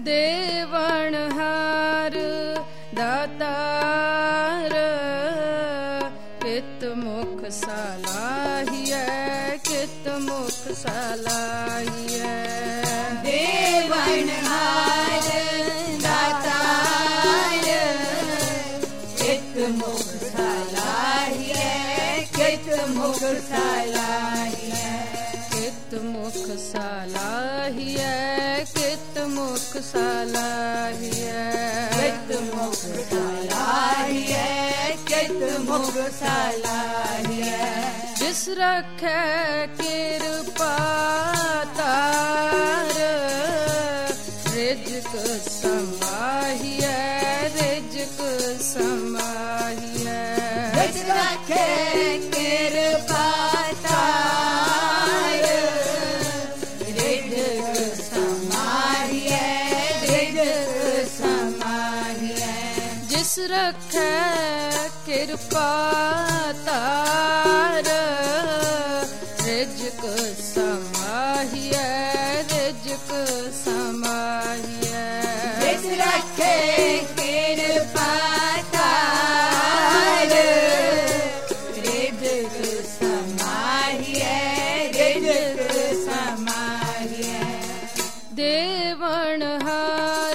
ਦੇਵਨਹਾਰ ਦਾਤਾਰ ਕਿਤ ਮੁਖ ਸਲਾਹੀਐ ਕਿਤ ਮੁਖ ਸਲਾਹੀਐ ਦੇਵਨਹਾਰ ਦਾਤਾਰ ਕਿਤ ਮੁਖ ਸਲਾਹੀਐ ਕਿਤ ਮੁਖ ਸਲਾਹੀਐ ਕਿਤ ਮੁਖ ਸਲਾਹੀਐ ਕਿਤ ਮੁਖ ਸਲਾਹੀਐ ਕਿਤ ਮੁਖ ਸਲਾਹੀਐ ਕਿਤ ਮੁਖ ਸਲਾਹੀਐ ਜਿਸ ਰੱਖੈ ਕਿਰਪਾ ਤਾਰ ਰਿਜਕ ਸਮਾਹੀਐ ਰਿਜਕ ਸਮਾਹੀਐ ਜਿਸ ਰੱਖੇ ਕਿਰਪਾ ਤਾਰ ਰਿਜਕ ਸਮਾਹੀਐ ਰਿਜਕ ਸਮਾਹੀਐ ਜਿਸ ਰੱਖੈ ਕਿਰਪਾ ਤਾਰ ਰਿਜਕ ਸਮਾਹੀਐ ਰਿਜਕ ਸਮਾਹੀਐ ਜਿਸ ਰੱਖੇ ਕਿਰਪਾ ਤਾਰ ਰਿਜਕ ਸਮਾਹੀਐ ਰਿਜਕ ਸਮਾਹੀਐ ਦੇਵਨਹਾਰ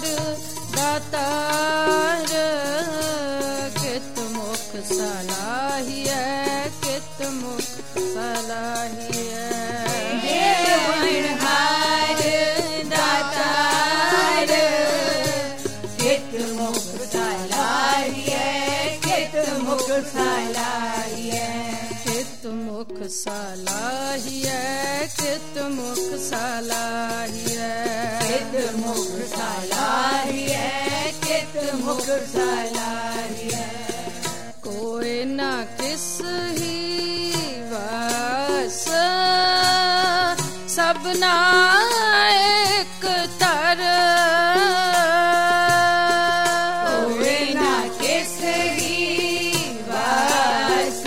ਦਾਤਾਰ ਕਿਤ ਮੁਖ ਸਲਾਹੀਐ ਕਿਤ ਮੁਖ ਸਲਾਹੀਐ ਦੇਵਨਹਾਰ ਦਾਤਾਰ ਕਿਤ ਮੁਖ ਸਲਾਹੀਐ ਕਿਤ ਮੁਖ ਸਲਾਹੀਐ ਕਿਤ ਮੁਖ ਸਲਾਹੀਐ ਕਿਤ ਮੁਖ ਸਲਾਹੀਐ ਕਿਤ ਮੁਖ ਸਲਾਹੀਐ ਕਿਤ ਮੁਖ ਸਲਾਹੀਐ ਕੋਈ ਨਾ ਕਿਸ ਹੀ ਵਾਸ ਸਭਨਾ ਇੱਕ ਤਰ ਕੋਈ ਨਾ ਕਿਸ ਹੀ ਵਾਸ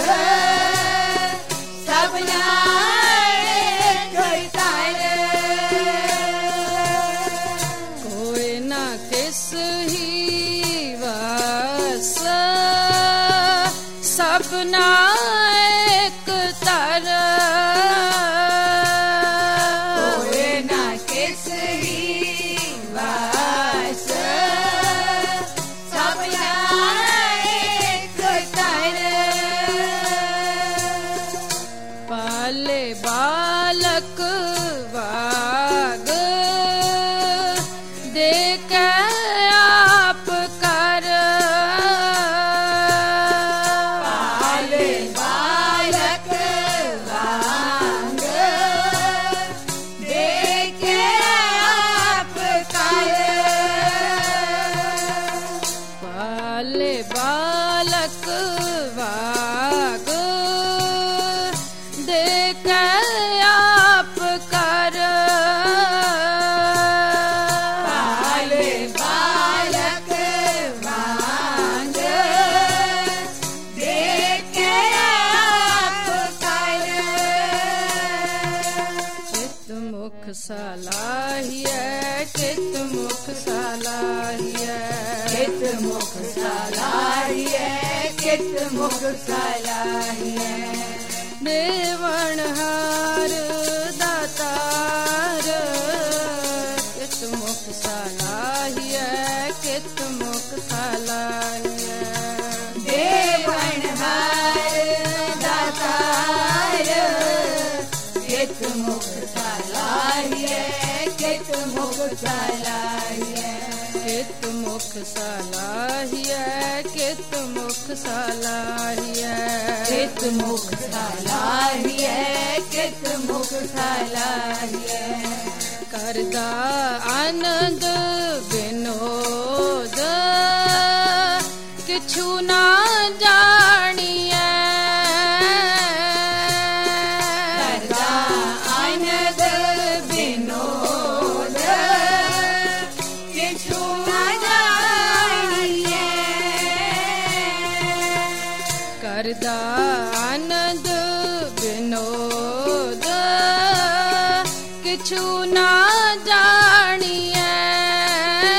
ਸਭਨਾ ਇੱਕ ਤਰ ਕੋਈ ਨਾ ਕਿਸ ਹੀ ਵਾਸ ਸਭਨਾ ਇੱਕ ਤਰ ਕੋਈ ਨਾ ਕਿਸ ਹੀ ਵਾਸ ਸਭਨਾ ਇੱਕ ਤਰ ਪਾਲੇ ਬਾਲਕ ਵਾਗ ਦੇ ਕੇ ਆਪ ਕਰ ਪਾਲੇ ਬਾਲਕ ਵਾਂਗ ਦੇ ਕੇ ਆਪ ਕਰ ਪਾਲੇ ਬਾਲਕ ਵਾਗ ਦੇ ਕੇ ਆਪ ਕਰ ਪਾਲੇ ਬਾਲਕ ਵਾਂਗ ਦੇ ਕੇ ਆਪ ਕਰ ਕਿਤ ਮੁਖ ਸਲਾਹੀਐ ਕਿਤ ਮੁਖ ਸਲਾਹੀਐ ਕਿਤ ਮੁਖ ਸਲਾਹੀਐ ਕਿਤ ਮੁਖ ਸਲਾਹੀਐ ਦੇਵਨਹਾਰ ਦਾਤਾਰ ਕਿਤ ਮੁਖ ਸਲਾਹੀਐ ਕਿਤ ਮੁਖ ਸਲਾਹੀਐ ਦੇਵਨਹਾਰ ਦਾਤਾਰ ਕਿਤ ਮੁਖ ਸਲਾਹੀਐ ਕਿਤ ਮੁਖ ਸਲਾਹੀਐ ਕਿਤ ਮੁਖ ਸਲਾਹੀਐ ਕਿਤ ਮੁਖ ਸਲਾਹੀਐ ਕਿਤ ਮੁਖ ਸਲਾਹੀਐ ਕਿਤ ਮੁਖ ਸਲਾਹੀਐ ਕਰਦਾ ਆਨੰਦ ਵਿਨੋਦ ਕਿਛੂ ਨਾ ਜਾਣੀਐ ਕਰਦਾ ਆਨੰਦ ਵਿਨੋਦ ਕਿਛੂ ਨਾ ਜਾਣੀਐ ਕਰਦਾ ਆਨੰਦ ਵਿਨੋਦ ਕਿਛੂ ਨਾ ਜਾਣੀਐ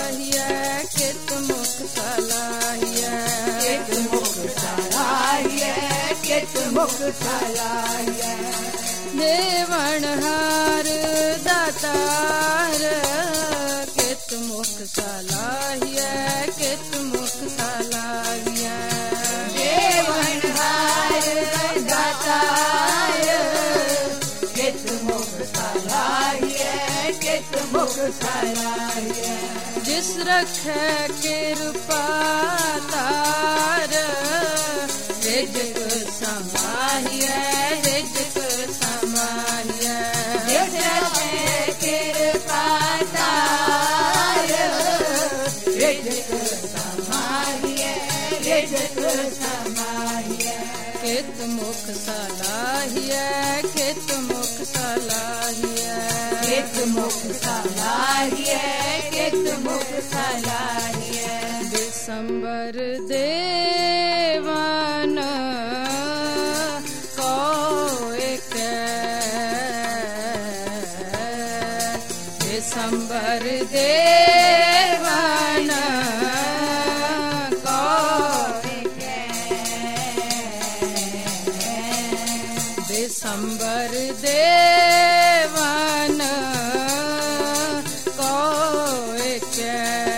सलाहिया कित मुख सलाहिया कित मुख सलाहिया कित मुख सलाहिया देवण हार दातार कित मुख सलाहिया कित मुख सलाहिया देवण हार दातार कित मुख सलाहिया कित मुख सलाहिया जिस रखे कृपा तार रिजक समाहिया रिजक समाहिया जिस रखे कृपा तार रिजक समाहिया रिजक समाहिया कित मुख सलाहिया कित मुख सलाहिया कित मुख सलाहिया कित मुख सलाहिया दिसंबर देवन कोय के दिसंबर देवन कोय के दिसंबर देवन कोय के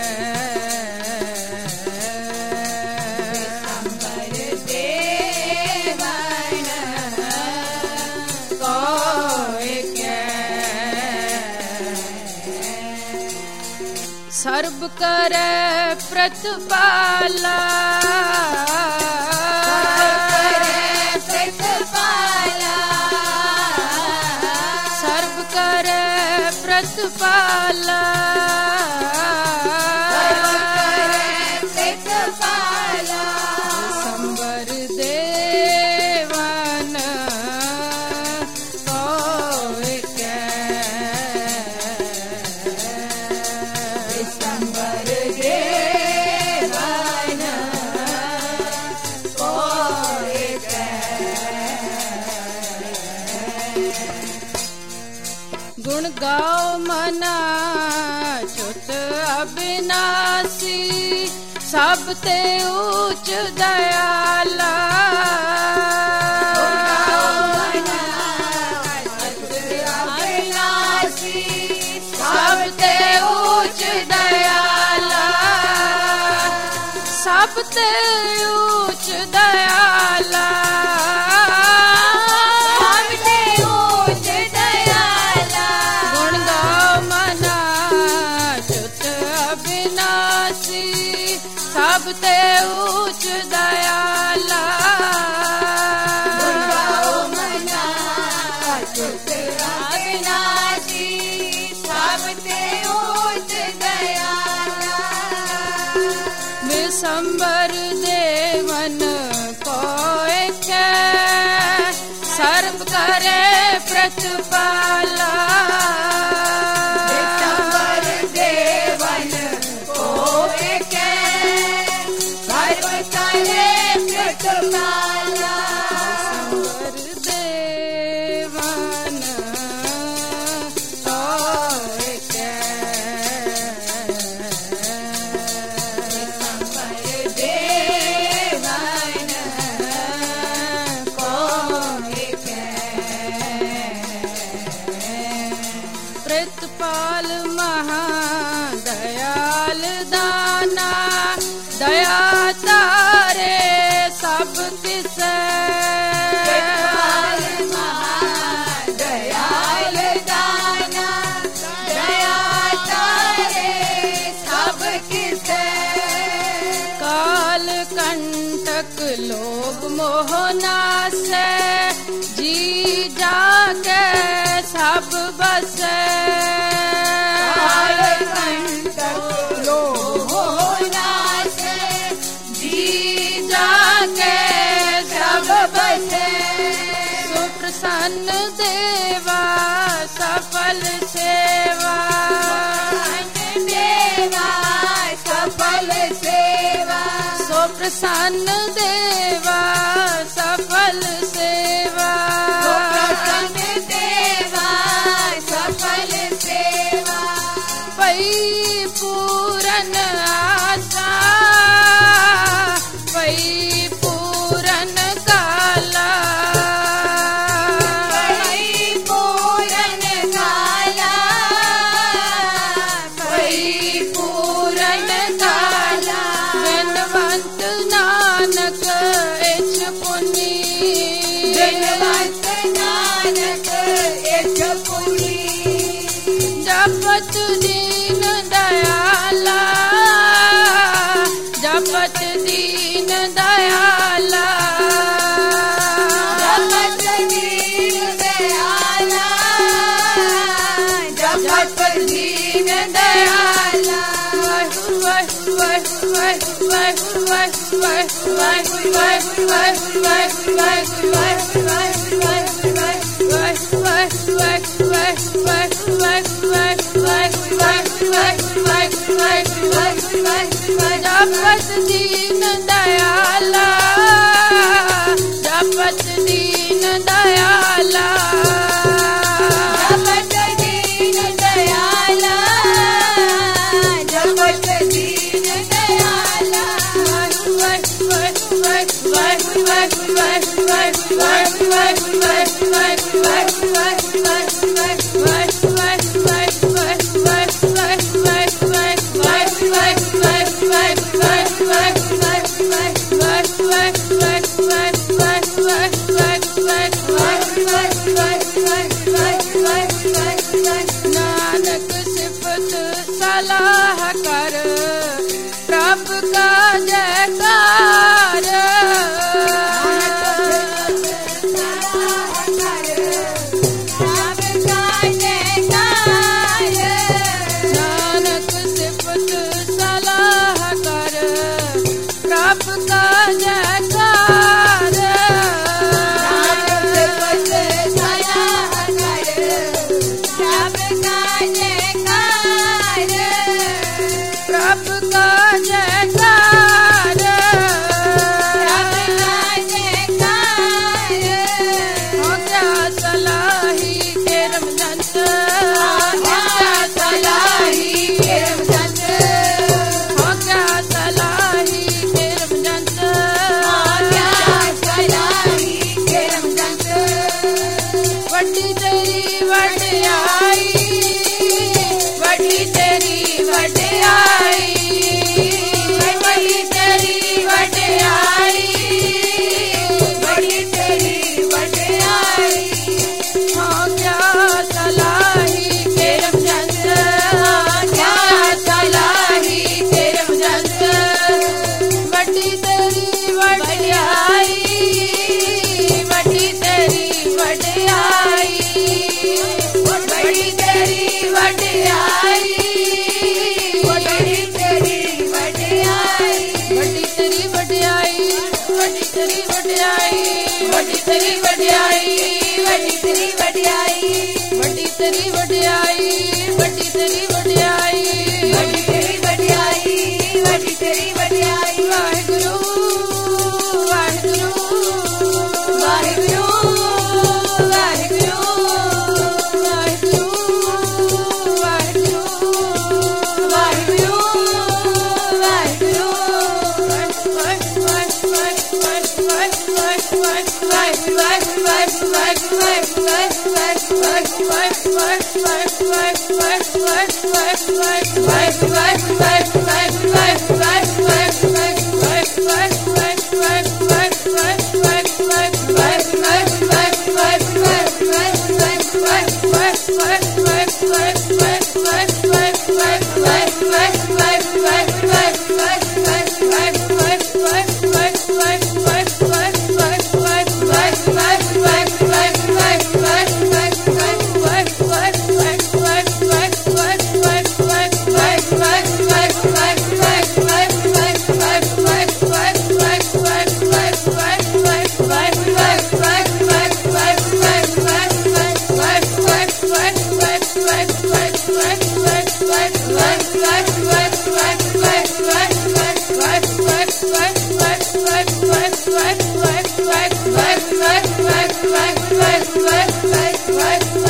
सर्व करे प्रतिपाला सर्व करे प्रतिपाला दिसंबर देवन कोय के दिसंबर देवन कोय के गुण गाओ मना चुत अविनाशी सब ते ऊंच दयाला सब ते ऊंच दयाला सब ते ऊंच दयाला गुण गाओ मना चुत अविनाशी सब ते ऊंच दयाला दिसंबर देवन कोय के सर्व करे प्रतिपाला दिसंबर देवन कोय के सर्व करे प्रतिपाला दिसंबर देवन कोय के देवन कोय के प्रतिपाल महादयाल दाना दया तारे सब किसे दयाल दाना दया तारे सब किसे काल कंटक लोभ मोहना से जी जाके सब बसे जी जाके सब बसे सुप्रसन्न देवा सफल सेवा सफल सेवा सुप्रसन्न देवा सफल सेवा सफल सेवा पई पूरन पूरन आशा वही पूरन काला वही पूरन काला वही पूरन काला धनवंत नानक इच पुनी धनवंत नानक इच पुनी जपत दीन दयाला जपत दीन दयाला जपत दीन दयाला जपत दीन दयाला वाहिगुरु वाहिगुरु वाहिगुरु वाहिगुरु वाहिगुरु वाहिगुरु वाहिगुरु वाहिगुरु वाहिगुरु जपत दीन दयाला जपत दीन दयाला जपत दीन दयाला जपत दीन दयाला नानक सिफत सलाह कर प्रभ का जयकार नानक सिफत सलाह कर प्रभ का जयकार प्रभ का जयकार हो क्या सलाही केरम जंत हो क्या सलाही केरम जंत हो क्या सलाही केरम जंत वड्डी तेरी वड्याई वड्डी तेरी वड्याई वड्डी तेरी वड्याई बड़ी तेरी वड्याई हो क्या सलाही केरम जंत हो क्या सलाही केरम जंत वड्डी तेरी वड्याई वड्डी तेरी वड्याई वड्डी तेरी वड्याई बड़ी तेरी वड्याई वड्डी तेरी वड्याई वड्डी तेरी वड्याई वड्डी तेरी वड्याई बड़ी तेरी वड्याई वड्डी तेरी वड्याई वड्डी तेरी वड्याई बड़ी तेरी वड्याई बड़ी तेरी वड्याई वाहिगुरु वाहिगुरु वाहिगुरु वाहिगुरु वाहिगुरु वाहिगुरु वाहिगुरु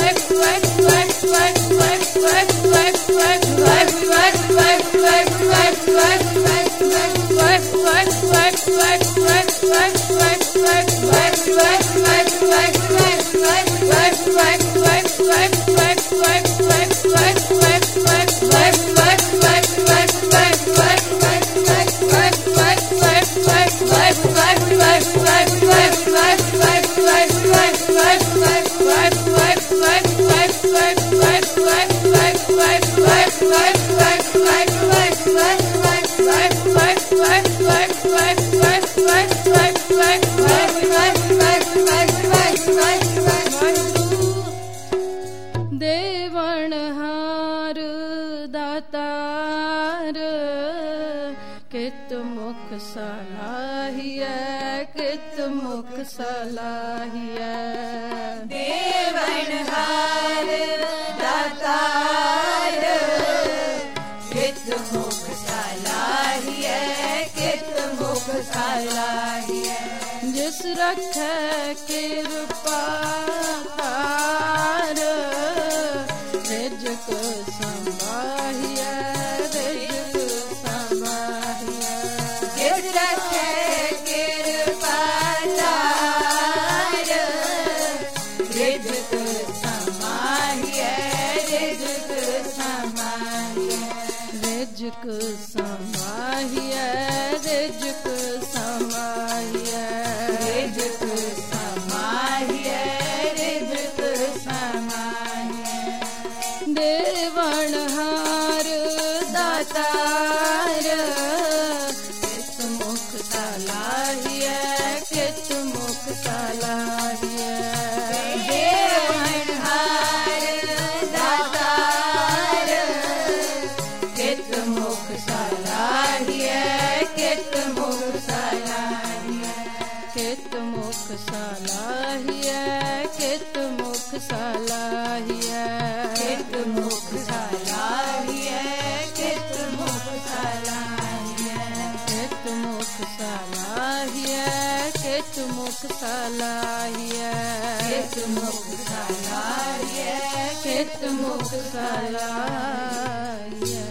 Bye. देवनहार दातार कित मुख सलाहिया कित मुख सलाहिया देवनहार दातार कित मुख सलाहिया कित मुख सलाहिया जिस रखे कृपा तार रिजक संभाहिया रिजक संभाहिया जिस रखे कृपा तार रिजक संभाहिया रिजक संभाहिया रिजक संभाहिया रिजक संभाहिया रिजक संभाहिया रिजक संभाहिया देवनहार दातार कित मुख सलाहिया कित मुख सलाहिया देवनहार दातार कित मुख सलाहिया कित मुख सलाहिया कित मुख सलाहिया कित मुख सलाहिया कित मुख सलाहिया कित मुख सलाहिया कित मुख सलाहिया कित मुख सलाहिया कित मुख सलाहिया कित मुख सलाहिया